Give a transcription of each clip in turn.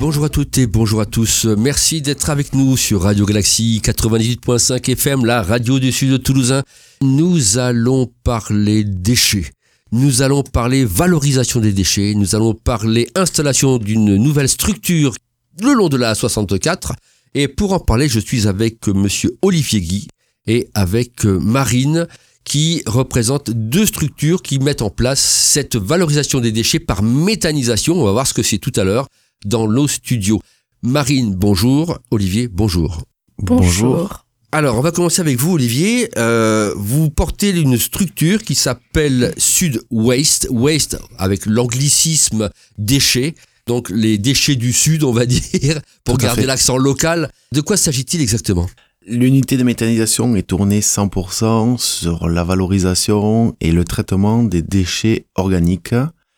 Bonjour à toutes et bonjour à tous. Merci d'être avec nous sur Radio Galaxie 98.5 FM, la radio du Sud toulousain. Nous allons parler déchets. Nous allons parler valorisation des déchets. Nous allons parler installation d'une nouvelle structure le long de la A64. Et pour en parler, je suis avec monsieur Olivier Guy et avec Marine qui représentent deux structures qui mettent en place cette valorisation des déchets par méthanisation. On va voir ce que c'est tout à l'heure dans nos studios. Marine, bonjour. Olivier, bonjour. Bonjour. Alors, on va commencer avec vous, Olivier. Vous portez une structure qui s'appelle Sud Waste. Waste avec l'anglicisme déchets. Donc, les déchets du Sud, on va dire, pour garder l'accent local. De quoi s'agit-il exactement ? L'unité de méthanisation est tournée 100% sur la valorisation et le traitement des déchets organiques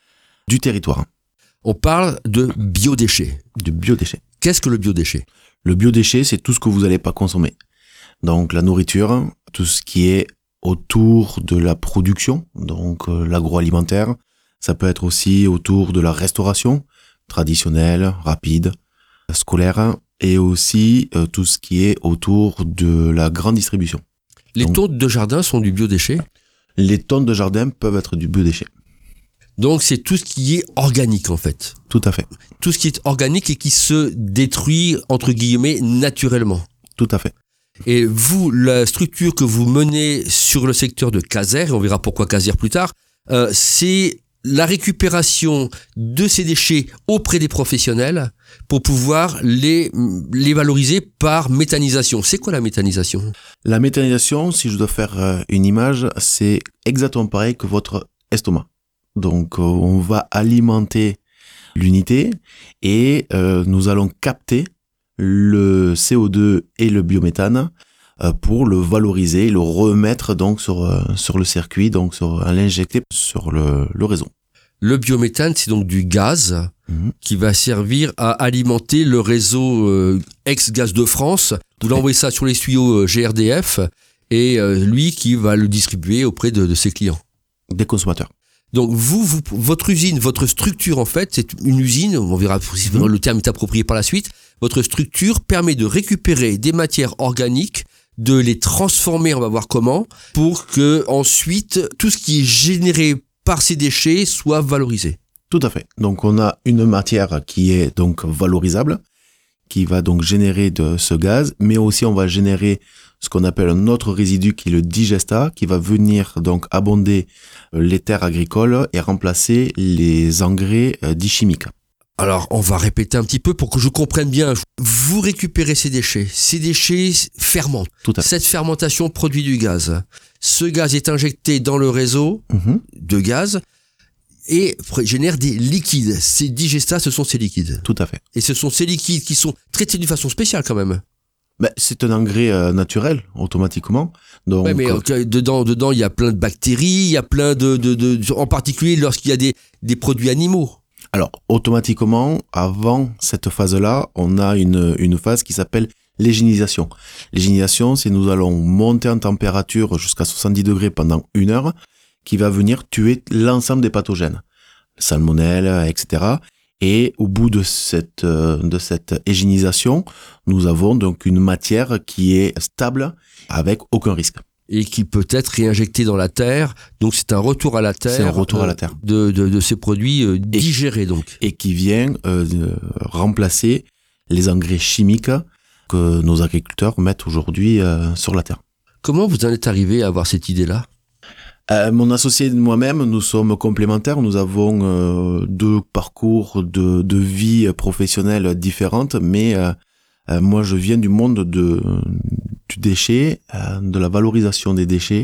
du territoire. On parle de biodéchets. De biodéchets. Qu'est-ce que le biodéchet ? Le biodéchet, c'est tout ce que vous n'allez pas consommer. Donc la nourriture, tout ce qui est autour de la production, donc l'agroalimentaire. Ça peut être aussi autour de la restauration, traditionnelle, rapide, scolaire, et aussi tout ce qui est autour de la grande distribution. Les tontes de jardin sont du biodéchet ? Les tontes de jardin peuvent être du biodéchet. Donc c'est tout ce qui est organique en fait. Tout à fait. Tout ce qui est organique et qui se détruit entre guillemets naturellement. Tout à fait. Et vous, la structure que vous menez sur le secteur de Caser, et on verra pourquoi Caser plus tard, c'est la récupération de ces déchets auprès des professionnels pour pouvoir les valoriser par méthanisation. C'est quoi la méthanisation ? La méthanisation, si je dois faire une image, c'est exactement pareil que votre estomac. Donc, on va alimenter l'unité et nous allons capter le CO2 et le biométhane pour le valoriser, le remettre donc sur le circuit, donc à l'injecter sur le réseau. Le biométhane, c'est donc du gaz qui va servir à alimenter le réseau ex-Gaz de France. Vous l'envoyez ça sur les tuyaux GRDF et lui qui va le distribuer auprès de ses clients. Des consommateurs. Donc votre usine, votre structure en fait, c'est une usine, on verra si le terme est approprié par la suite, votre structure permet de récupérer des matières organiques, de les transformer, on va voir comment, pour que ensuite tout ce qui est généré par ces déchets soit valorisé. Tout à fait. Donc on a une matière qui est donc valorisable, qui va donc générer de ce gaz, mais aussi on va générer ce qu'on appelle un autre résidu qui est le digestat, qui va venir donc abonder les terres agricoles et remplacer les engrais dits chimiques. Alors, on va répéter un petit peu pour que je comprenne bien. Vous récupérez ces déchets fermentent. Tout à fait. Cette fermentation produit du gaz. Ce gaz est injecté dans le réseau de gaz et génère des liquides. Ces digestats, ce sont ces liquides. Tout à fait. Et ce sont ces liquides qui sont traités d'une façon spéciale quand même. C'est un engrais naturel, automatiquement. Donc, ouais, mais dedans, il y a plein de bactéries, il y a plein en particulier lorsqu'il y a des produits animaux. Alors, automatiquement, avant cette phase-là, on a une phase qui s'appelle l'hygiénisation. L'hygiénisation, c'est nous allons monter en température jusqu'à 70 degrés pendant 1 heure, qui va venir tuer l'ensemble des pathogènes, salmonelle, etc. Et au bout de cette hygiénisation, nous avons donc une matière qui est stable avec aucun risque. Et qui peut être réinjectée dans la terre. Donc c'est un retour à la terre. C'est un retour à la terre. De ces produits digérés donc. Et qui vient remplacer les engrais chimiques que nos agriculteurs mettent aujourd'hui sur la terre. Comment vous en êtes arrivé à avoir cette idée-là ? Mon associé et moi-même, nous sommes complémentaires. Nous avons deux parcours de vie professionnelle différentes, mais moi je viens du monde du déchet, de la valorisation des déchets,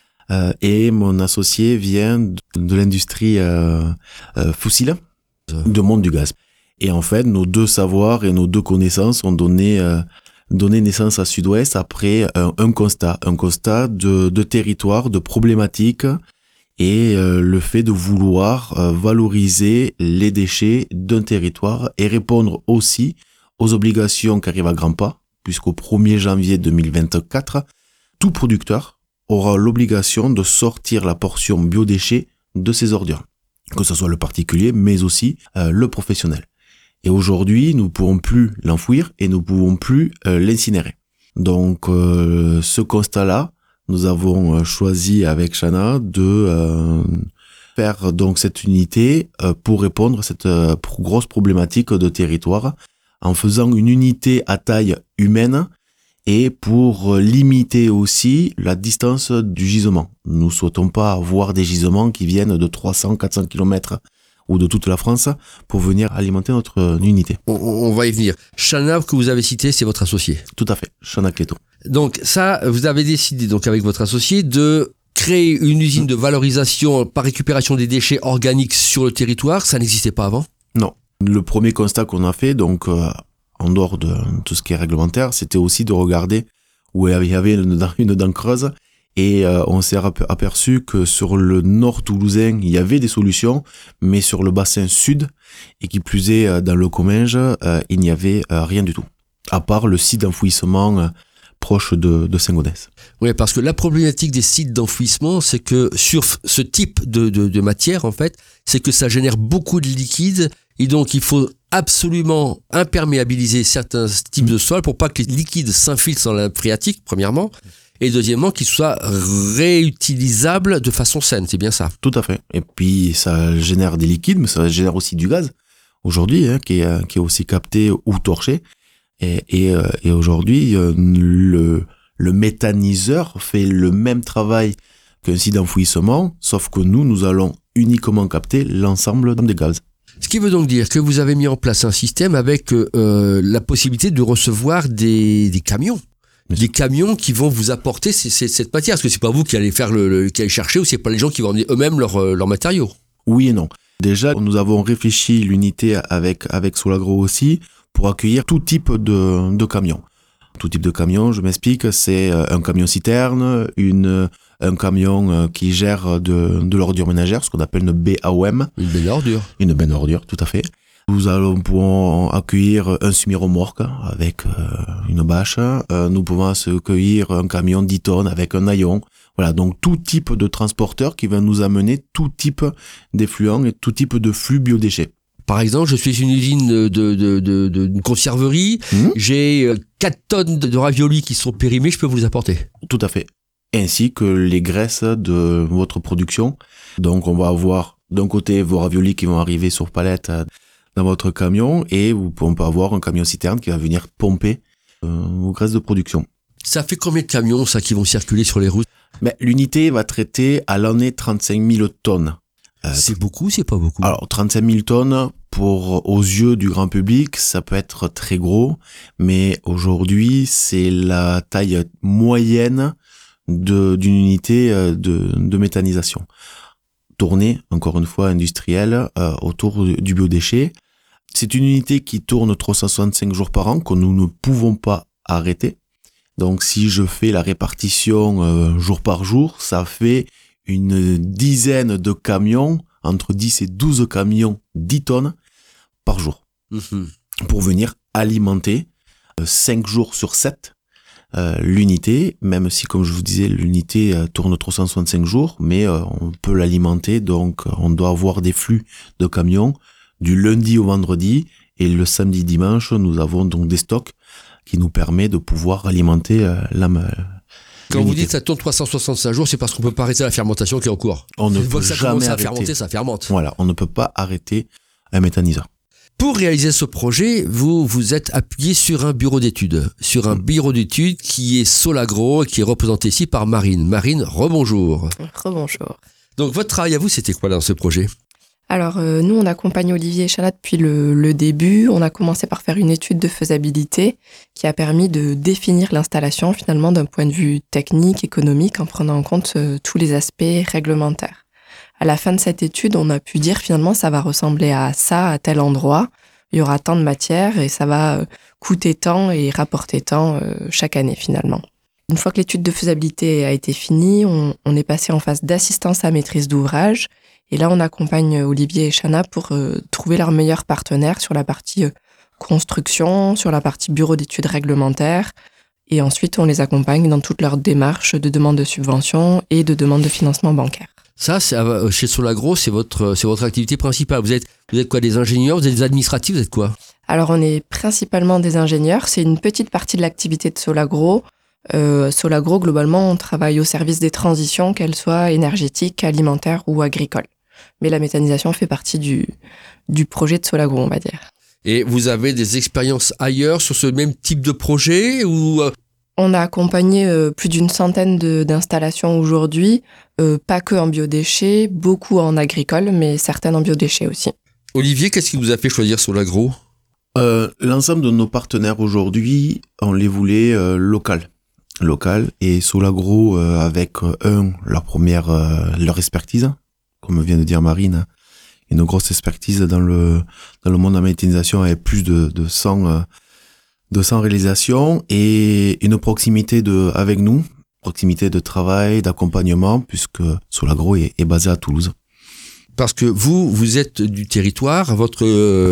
et mon associé vient de l'industrie fossile, du monde du gaz. Et en fait, nos deux savoirs et nos deux connaissances ont donné naissance à Sud-Ouest après un constat de territoire, de problématiques et le fait de vouloir valoriser les déchets d'un territoire et répondre aussi aux obligations qui arrivent à grands pas, puisqu'au 1er janvier 2024, tout producteur aura l'obligation de sortir la portion biodéchets de ses ordures, que ce soit le particulier, mais aussi le professionnel. Et aujourd'hui, nous ne pouvons plus l'enfouir et nous ne pouvons plus l'incinérer. Donc, ce constat-là, nous avons choisi avec Chana de faire donc cette unité pour répondre à cette grosse problématique de territoire en faisant une unité à taille humaine et pour limiter aussi la distance du gisement. Nous ne souhaitons pas avoir des gisements qui viennent de 300-400 km ou de toute la France pour venir alimenter notre unité. On va y venir. Chana, que vous avez cité, c'est votre associé. Tout à fait, Chana Cléto. Donc ça, vous avez décidé donc avec votre associé de créer une usine de valorisation par récupération des déchets organiques sur le territoire. Ça n'existait pas avant ? Non. Le premier constat qu'on a fait, donc en dehors de tout ce qui est réglementaire, c'était aussi de regarder où il y avait une dent creuse. Et on s'est aperçu que sur le nord toulousain, il y avait des solutions, mais sur le bassin sud, et qui plus est dans le Comminges, il n'y avait rien du tout, à part le site d'enfouissement proche de Saint-Gaudens. Oui, parce que la problématique des sites d'enfouissement, c'est que sur ce type de matière, en fait, c'est que ça génère beaucoup de liquide, et donc il faut absolument imperméabiliser certains types de sols pour pas que les liquides s'infiltrent dans la nappe phréatique, premièrement, et deuxièmement, qu'ils soient réutilisables de façon saine, c'est bien ça? Tout à fait. Et puis, ça génère des liquides, mais ça génère aussi du gaz, aujourd'hui, qui est aussi capté ou torché. Et aujourd'hui, le méthaniseur fait le même travail qu'un site d'enfouissement, sauf que nous allons uniquement capter l'ensemble des gaz. Ce qui veut donc dire que vous avez mis en place un système avec la possibilité de recevoir des camions. Des camions qui vont vous apporter cette matière. Parce que c'est pas vous qui allez faire qui allez chercher, ou c'est pas les gens qui vont emmener eux-mêmes leurs matériaux. Oui et non. Déjà, nous avons réfléchi l'unité avec Solagro aussi pour accueillir tout type de camions. Tout type de camion, je m'explique, c'est un camion citerne, un camion qui gère de l'ordure ménagère, ce qu'on appelle une BAOM. Une benne à ordures. Une benne à ordures, tout à fait. Nous pouvons accueillir un semi-remorque avec une bâche. Nous pouvons accueillir un camion 10 tonnes avec un haillon. Voilà, donc tout type de transporteur qui va nous amener tout type d'effluents et tout type de flux biodéchets. Par exemple, je suis une usine d'une conserverie, j'ai 4 tonnes de raviolis qui sont périmés, je peux vous les apporter. Tout à fait. Ainsi que les graisses de votre production. Donc on va avoir d'un côté vos raviolis qui vont arriver sur palette dans votre camion, et on peut avoir un camion citerne qui va venir pomper vos graisses de production. Ça fait combien de camions ça qui vont circuler sur les routes? L'unité va traiter à l'année 35 000 tonnes. C'est beaucoup, c'est pas beaucoup? Alors 35 000 tonnes, aux yeux du grand public, ça peut être très gros, mais aujourd'hui c'est la taille moyenne d'une unité de méthanisation. Tournée, encore une fois, industrielle, autour du biodéchet. C'est une unité qui tourne 365 jours par an, que nous ne pouvons pas arrêter. Donc si je fais la répartition jour par jour, ça fait une dizaine de camions, entre 10 et 12 camions, 10 tonnes par jour, pour venir alimenter 5 jours sur 7 l'unité, même si, comme je vous disais, l'unité tourne 365 jours, mais on peut l'alimenter, donc on doit avoir des flux de camions du lundi au vendredi, et le samedi dimanche, nous avons donc des stocks qui nous permet de pouvoir alimenter Quand vous dites que ça tourne 365 jours, c'est parce qu'on peut pas arrêter la fermentation qui est en cours. On ne Une fois peut que ça jamais commence à arrêter. fermenter, ça fermente. Voilà, on ne peut pas arrêter un méthaniseur. Pour réaliser ce projet, vous êtes appuyé sur un bureau d'études. Sur un bureau d'études qui est Solagro, qui est représenté ici par Marine. Marine, rebonjour. Rebonjour. Donc votre travail à vous, c'était quoi dans ce projet ? Alors, nous, on accompagne Olivier et Chana depuis le début. On a commencé par faire une étude de faisabilité qui a permis de définir l'installation, finalement, d'un point de vue technique, économique, en prenant en compte tous les aspects réglementaires. À la fin de cette étude, on a pu dire, finalement, ça va ressembler à ça, à tel endroit. Il y aura tant de matière et ça va coûter tant et rapporter tant chaque année, finalement. Une fois que l'étude de faisabilité a été finie, on est passé en phase d'assistance à maîtrise d'ouvrage. Et là, on accompagne Olivier et Chana pour trouver leur meilleur partenaire sur la partie construction, sur la partie bureau d'études réglementaires. Et ensuite, on les accompagne dans toutes leurs démarches de demande de subvention et de demande de financement bancaire. Ça, chez Solagro, c'est votre activité principale. Vous êtes quoi, des ingénieurs, vous êtes des administratifs, vous êtes quoi ? Alors, on est principalement des ingénieurs. C'est une petite partie de l'activité de Solagro. Solagro, globalement, on travaille au service des transitions, qu'elles soient énergétiques, alimentaires ou agricoles. Mais la méthanisation fait partie du projet de Solagro, on va dire. Et vous avez des expériences ailleurs sur ce même type de projet ou... On a accompagné plus d'une centaine d'installations aujourd'hui, pas que en biodéchets, beaucoup en agricole, mais certaines en biodéchets aussi. Olivier, qu'est-ce qui vous a fait choisir Solagro ? L'ensemble de nos partenaires aujourd'hui, on les voulait local, et Solagro avec leur expertise, comme vient de dire Marine, une grosse expertise dans le monde de la méthanisation avec plus de 100 réalisations et une proximité avec nous, proximité de travail, d'accompagnement, puisque Solagro est basé à Toulouse. Parce que vous êtes du territoire, votre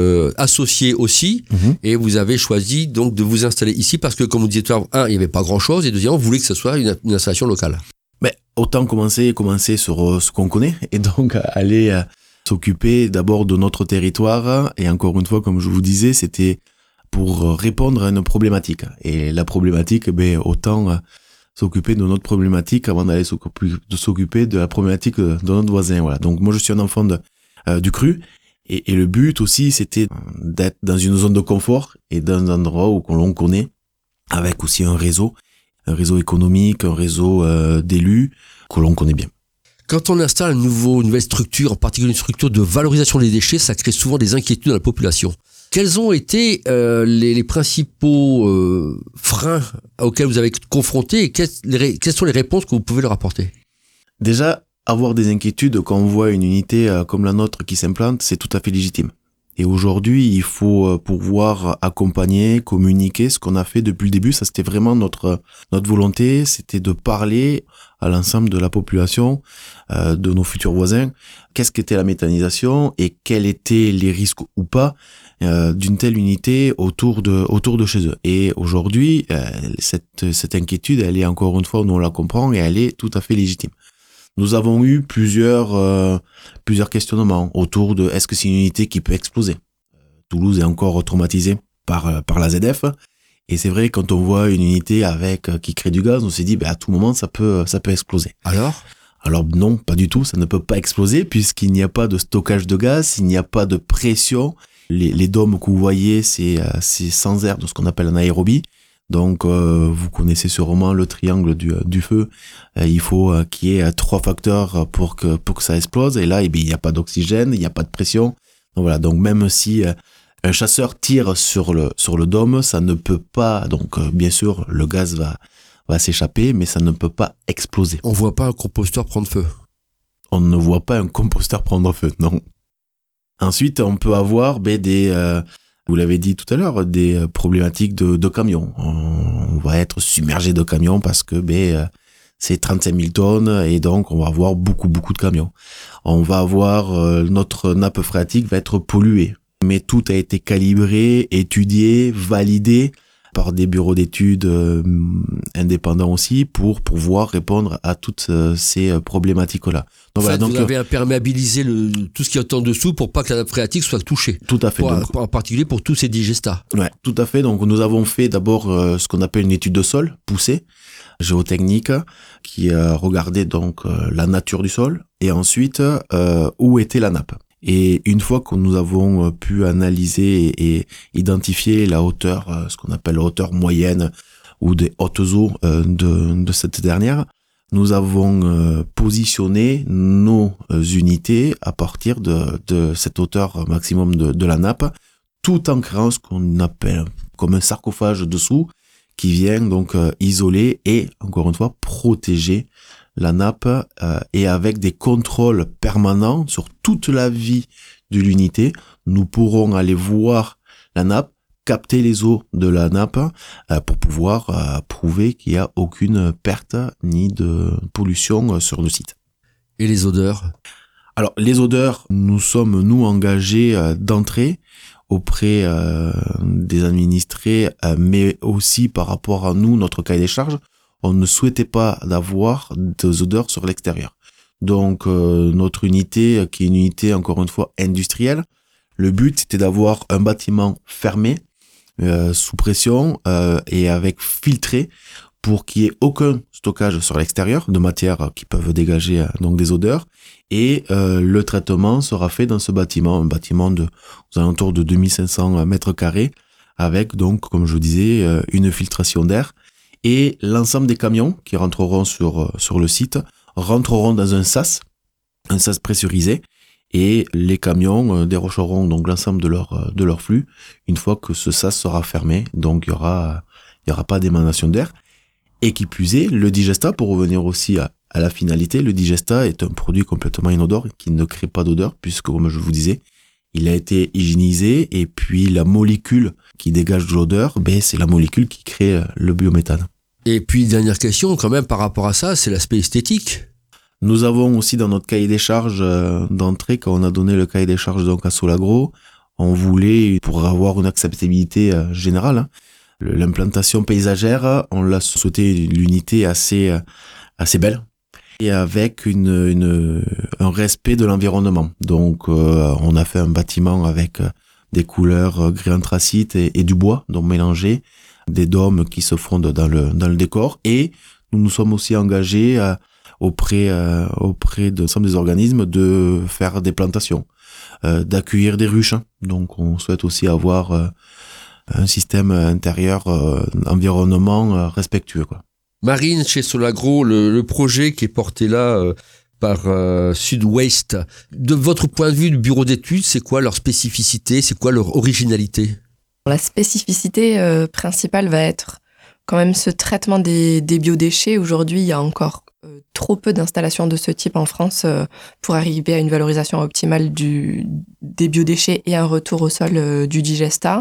associé aussi, et vous avez choisi donc de vous installer ici parce que, comme vous disiez tout à l'heure, il n'y avait pas grand-chose, et deuxièmement, vous voulez que ce soit une installation locale. Mais autant commencer sur ce qu'on connaît, et donc aller s'occuper d'abord de notre territoire, et encore une fois, comme je vous disais, c'était pour répondre à une problématique. Et la problématique, autant s'occuper de notre problématique avant d'aller s'occuper de la problématique de notre voisin. Voilà. Donc moi, je suis un enfant du cru. Et le but aussi, c'était d'être dans une zone de confort et dans un endroit où l'on connaît, avec aussi un réseau économique, un réseau d'élus que l'on connaît bien. Quand on installe une nouvelle structure, en particulier une structure de valorisation des déchets, ça crée souvent des inquiétudes dans la population. Quels ont été les principaux freins auxquels vous avez été confrontés et quelles sont les réponses que vous pouvez leur apporter ? Déjà, avoir des inquiétudes quand on voit une unité comme la nôtre qui s'implante, c'est tout à fait légitime. Et aujourd'hui, il faut pouvoir accompagner, communiquer ce qu'on a fait depuis le début. Ça, c'était vraiment notre volonté, c'était de parler à l'ensemble de la population, de nos futurs voisins, qu'est-ce qu'était la méthanisation et quels étaient les risques ou pas d'une telle unité autour de chez eux. Et aujourd'hui, cette inquiétude, elle est encore une fois, nous on la comprend et elle est tout à fait légitime. Nous avons eu plusieurs questionnements autour de est-ce que c'est une unité qui peut exploser. Toulouse est encore traumatisée par la ZF. Et c'est vrai, quand on voit une unité qui crée du gaz, on s'est dit, à tout moment, ça peut exploser. Alors non, pas du tout, ça ne peut pas exploser puisqu'il n'y a pas de stockage de gaz, il n'y a pas de pression. Les dômes que vous voyez, c'est sans air, de ce qu'on appelle un aérobie. Donc, vous connaissez sûrement le triangle du feu. Il faut qu'il y ait 3 facteurs pour que ça explose. Et là, il n'y a pas d'oxygène, il n'y a pas de pression. Donc voilà. Donc même si un chasseur tire sur le dôme, ça ne peut pas. Donc bien sûr, le gaz va s'échapper, mais ça ne peut pas exploser. On voit pas un composteur prendre feu. On ne voit pas un composteur prendre feu, non. Ensuite, on peut avoir vous l'avez dit tout à l'heure, des problématiques de camions. On va être submergé de camions parce que c'est 35 000 tonnes et donc on va avoir beaucoup de camions. On va avoir notre nappe phréatique va être polluée. Mais tout a été calibré, étudié, validé par des bureaux d'études indépendants aussi pour pouvoir répondre à toutes ces problématiques-là. Donc, vous avez imperméabilisé tout ce qui est en dessous pour pas que la nappe phréatique soit touchée. Tout à fait. En particulier pour tous ces digestats. Ouais, tout à fait. Donc nous avons fait d'abord ce qu'on appelle une étude de sol poussée, géotechnique, qui regardait donc la nature du sol et ensuite où était la nappe. Et une fois que nous avons pu analyser et identifier la hauteur, ce qu'on appelle la hauteur moyenne ou des hautes eaux de cette dernière, nous avons positionné nos unités à partir de cette hauteur maximum de la nappe, tout en créant ce qu'on appelle comme un sarcophage dessous, qui vient donc isoler et, encore une fois, protéger la nappe et avec des contrôles permanents sur toute la vie de l'unité, nous pourrons aller voir la nappe, capter les eaux de la nappe pour pouvoir prouver qu'il n'y a aucune perte ni de pollution sur le site. Et les odeurs ? Alors, les odeurs, nous sommes, engagés d'entrée auprès des administrés, mais aussi par rapport à nous, notre cahier des charges. On ne souhaitait pas d'avoir des odeurs sur l'extérieur. Donc, notre unité, qui est une unité, encore une fois, industrielle, Le but, c'était d'avoir un bâtiment fermé, sous pression et avec filtré pour qu'il n'y ait aucun stockage sur l'extérieur de matières qui peuvent dégager donc des odeurs. Et le traitement sera fait dans ce bâtiment, un bâtiment aux alentours de 2500 mètres carrés, avec donc, comme je vous disais, une filtration d'air. Et l'ensemble des camions qui rentreront sur le site rentreront dans un sas pressurisé, et les camions dérocheront donc l'ensemble de leur flux une fois que ce sas sera fermé. Donc il y aura pas d'émanation d'air. Et qui plus est, le Digesta, pour revenir aussi à la finalité, le Digesta est un produit complètement inodore qui ne crée pas d'odeur, puisque comme je vous disais, il a été hygiénisé, et puis la molécule qui dégage de l'odeur, c'est la molécule qui crée le biométhane. Et puis dernière question quand même par rapport à ça, c'est l'aspect esthétique. Nous avons aussi dans notre cahier des charges d'entrée, quand on a donné le cahier des charges donc à Solagro, on voulait, pour avoir une acceptabilité générale, l'implantation paysagère, on l'a souhaité l'unité assez belle et avec un respect de l'environnement. Donc on a fait un bâtiment avec des couleurs gris anthracite et du bois, donc mélangé, des dômes qui se fondent dans le décor, et nous nous sommes aussi engagés auprès de l'ensemble des organismes de faire des plantations, d'accueillir des ruches. Donc on souhaite aussi avoir un système intérieur, environnement respectueux, quoi. Marine, chez Solagro, le projet qui est porté là par Sud-Ouest, de votre point de vue du bureau d'études, c'est quoi leur spécificité, c'est quoi leur originalité? La spécificité principale va être quand même ce traitement des biodéchets. Aujourd'hui, il y a encore trop peu d'installations de ce type en France pour arriver à une valorisation optimale des biodéchets et un retour au sol du Digesta.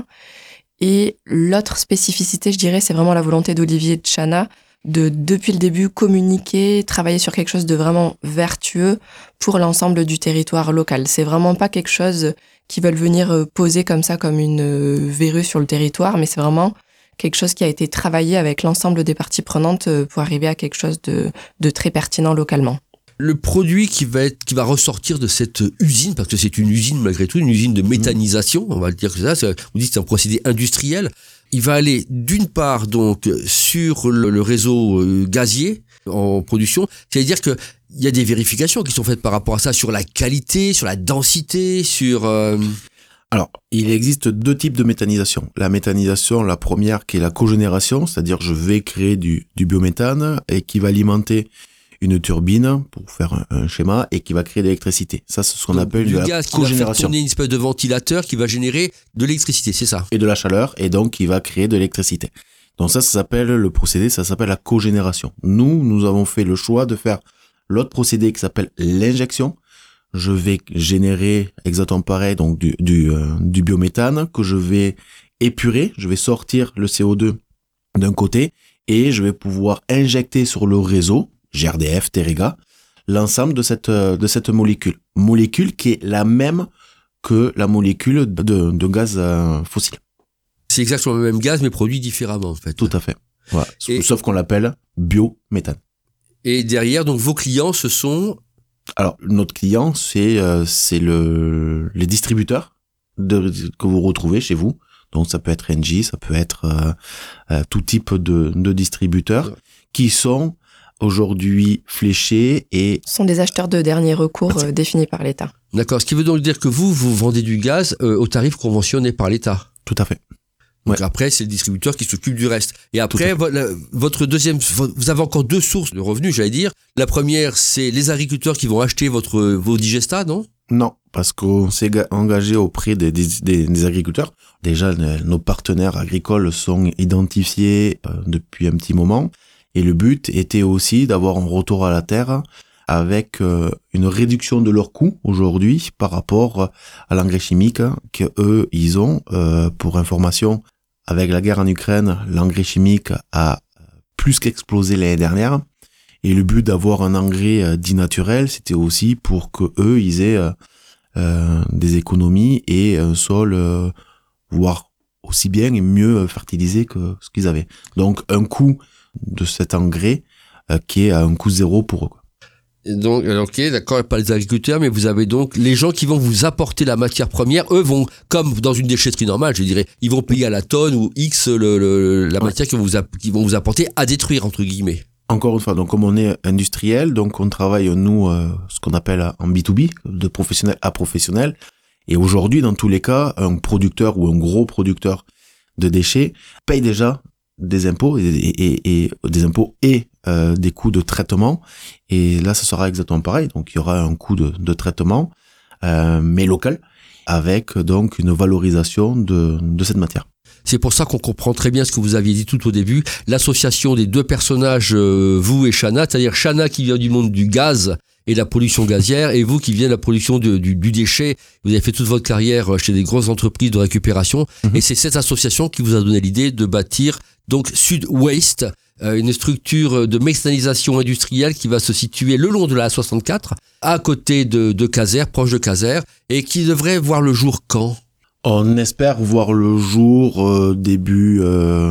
Et l'autre spécificité, je dirais, c'est vraiment la volonté d'Olivier Tchana depuis le début, communiquer, travailler sur quelque chose de vraiment vertueux pour l'ensemble du territoire local. C'est vraiment pas quelque chose qu'ils veulent venir poser comme ça, comme une verrue sur le territoire, mais c'est vraiment quelque chose qui a été travaillé avec l'ensemble des parties prenantes pour arriver à quelque chose de très pertinent localement. Le produit qui va ressortir de cette usine, parce que c'est une usine malgré tout, une usine de méthanisation, on va le dire que ça, on dit que c'est un procédé industriel. Il va aller d'une part donc sur le réseau gazier en production, c'est-à-dire que il y a des vérifications qui sont faites par rapport à ça, sur la qualité, sur la densité, sur... Alors, il existe deux types de méthanisation. La méthanisation, la première qui est la cogénération, c'est-à-dire je vais créer du biométhane et qui va alimenter une turbine pour faire un schéma et qui va créer de l'électricité. Ça, c'est ce qu'on appelle de la gaz qui va faire tourner une espèce de ventilateur qui va générer de l'électricité, c'est ça? Et de la chaleur, et donc qui va créer de l'électricité. Donc ça s'appelle le procédé, ça s'appelle la cogénération. Nous avons fait le choix de faire l'autre procédé qui s'appelle l'injection. Je vais générer exactement pareil, donc du biométhane que je vais épurer, je vais sortir le CO2 d'un côté et je vais pouvoir injecter sur le réseau GRDF, Terega, l'ensemble de cette molécule. Molécule qui est la même que la molécule de gaz fossile. C'est exactement le même gaz, mais produit différemment, en fait. Tout à fait. Voilà. Sauf qu'on l'appelle biométhane. Et derrière, donc, vos clients, ce sont... Alors, notre client, c'est les distributeurs que vous retrouvez chez vous. Donc, ça peut être Engie, ça peut être tout type de distributeurs qui sont aujourd'hui fléchés et... Ce sont des acheteurs de dernier recours définis par l'État. D'accord. Ce qui veut donc dire que vous vendez du gaz au tarif conventionné par l'État. Tout à fait. Donc après, c'est le distributeur qui s'occupe du reste. Et après, votre deuxième, vous avez encore deux sources de revenus, j'allais dire. La première, c'est les agriculteurs qui vont acheter vos Digesta, non? Non, parce qu'on s'est engagé auprès des agriculteurs. Déjà, nos partenaires agricoles sont identifiés depuis un petit moment. Et le but était aussi d'avoir un retour à la terre avec une réduction de leurs coûts aujourd'hui par rapport à l'engrais chimique qu'eux, ils ont. Pour information, avec la guerre en Ukraine, l'engrais chimique a plus qu'explosé l'année dernière. Et le but d'avoir un engrais dit naturel, c'était aussi pour que eux, ils aient des économies et un sol, voire aussi bien et mieux fertilisé que ce qu'ils avaient. Donc un coût de cet engrais qui est à un coût zéro pour eux. Donc, ok, d'accord, pas les agriculteurs, mais vous avez donc les gens qui vont vous apporter la matière première. Eux vont, comme dans une déchetterie normale, je dirais, ils vont payer à la tonne ou X la matière qu'ils vont vous apporter à détruire, entre guillemets. Encore une fois, donc comme on est industriel, donc on travaille, nous, ce qu'on appelle en B2B, de professionnel à professionnel. Et aujourd'hui, dans tous les cas, un producteur ou un gros producteur de déchets paye déjà des impôts et des impôts et des coûts de traitement. Et là, ce sera exactement pareil. Donc, il y aura un coût de traitement, mais local, avec donc une valorisation de cette matière. C'est pour ça qu'on comprend très bien ce que vous aviez dit tout au début. L'association des deux personnages, vous et Chana, c'est-à-dire Chana qui vient du monde du gaz et de la pollution gazière, et vous qui venez de la pollution du déchet. Vous avez fait toute votre carrière chez des grosses entreprises de récupération, et c'est cette association qui vous a donné l'idée de bâtir donc Sud Waste, une structure de méthanisation industrielle qui va se situer le long de la A64, à côté de Caser, proche de Caser, et qui devrait voir le jour quand ? On espère voir le jour début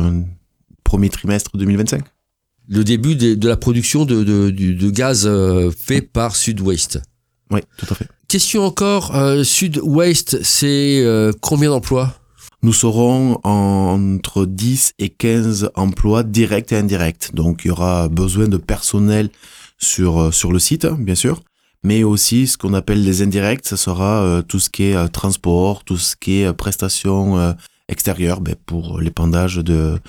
premier trimestre 2025. Le début de la production de gaz fait par Sud Waste. Oui, tout à fait. Question encore, Sud Waste, c'est combien d'emplois ? Nous serons entre 10 et 15 emplois directs et indirects. Donc, il y aura besoin de personnel sur le site, bien sûr. Mais aussi, ce qu'on appelle les indirects, ça sera tout ce qui est transport, tout ce qui est prestations extérieures, pour l'épandage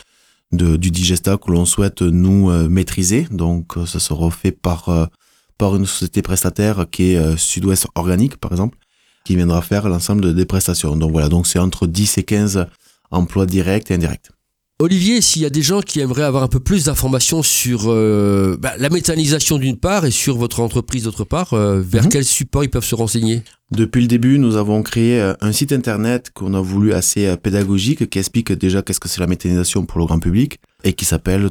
du digestat que l'on souhaite nous maîtriser. Donc, ça sera fait par une société prestataire qui est Sud-Ouest Organique, par exemple, qui viendra faire l'ensemble des prestations. Donc voilà, donc c'est entre 10 et 15 emplois directs et indirects. Olivier, s'il y a des gens qui aimeraient avoir un peu plus d'informations sur la méthanisation d'une part et sur votre entreprise d'autre part, vers quel support ils peuvent se renseigner ? Depuis le début, nous avons créé un site internet qu'on a voulu assez pédagogique, qui explique déjà qu'est-ce que c'est la méthanisation pour le grand public, et qui s'appelle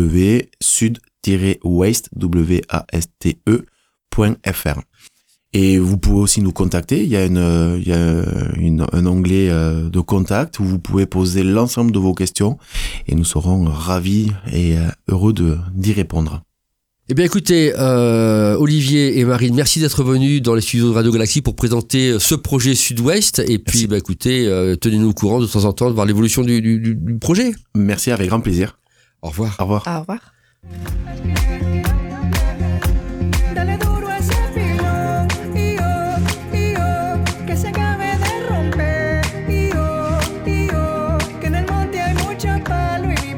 www.sud-waste.fr. Et vous pouvez aussi nous contacter. Il y a un onglet de contact où vous pouvez poser l'ensemble de vos questions et nous serons ravis et heureux d'y répondre. Eh bien écoutez, Olivier et Marine, merci d'être venus dans les studios de Radio Galaxie pour présenter ce projet Sud-Ouest. Et puis écoutez, tenez-nous au courant de temps en temps de voir l'évolution du projet. Merci, avec grand plaisir. Au revoir. Au revoir. Au revoir. Que en el monte hay mucho palo y